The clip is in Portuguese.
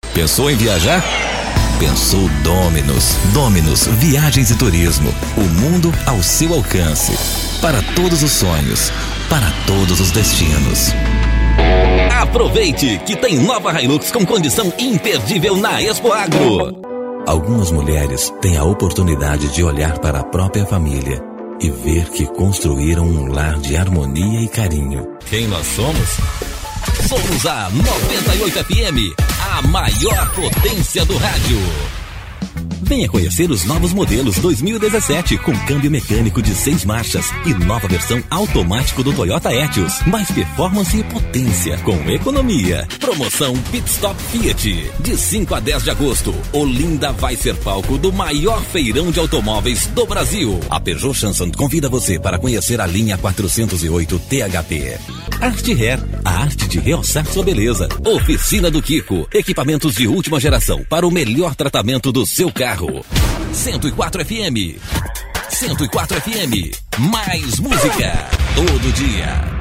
Pensou em viajar? Pensou Dominos. Dominos Viagens e Turismo. O mundo ao seu alcance. Para todos os sonhos. Para todos os destinos. Aproveite que tem nova Hilux com condição imperdível na Expo Agro. Algumas mulheres têm a oportunidade de olhar para a própria família e ver que construíram um lar de harmonia e carinho. Quem nós somos? Somos a 98 FM, a maior potência do rádio. Venha conhecer os novos modelos 2017 com câmbio mecânico de 6 marchas e nova versão automático do Toyota Etios. Mais performance e potência com economia. Promoção Pit Stop Fiat. De 5 a 10 de agosto, Olinda vai ser palco do maior feirão de automóveis do Brasil. A Peugeot Chanson convida você para conhecer a linha 408 THP. Art Hair, a arte de realçar sua beleza. Oficina do Kiko, equipamentos de última geração para o melhor tratamento do seu carro. 104 FM. 104 FM. Mais música todo dia.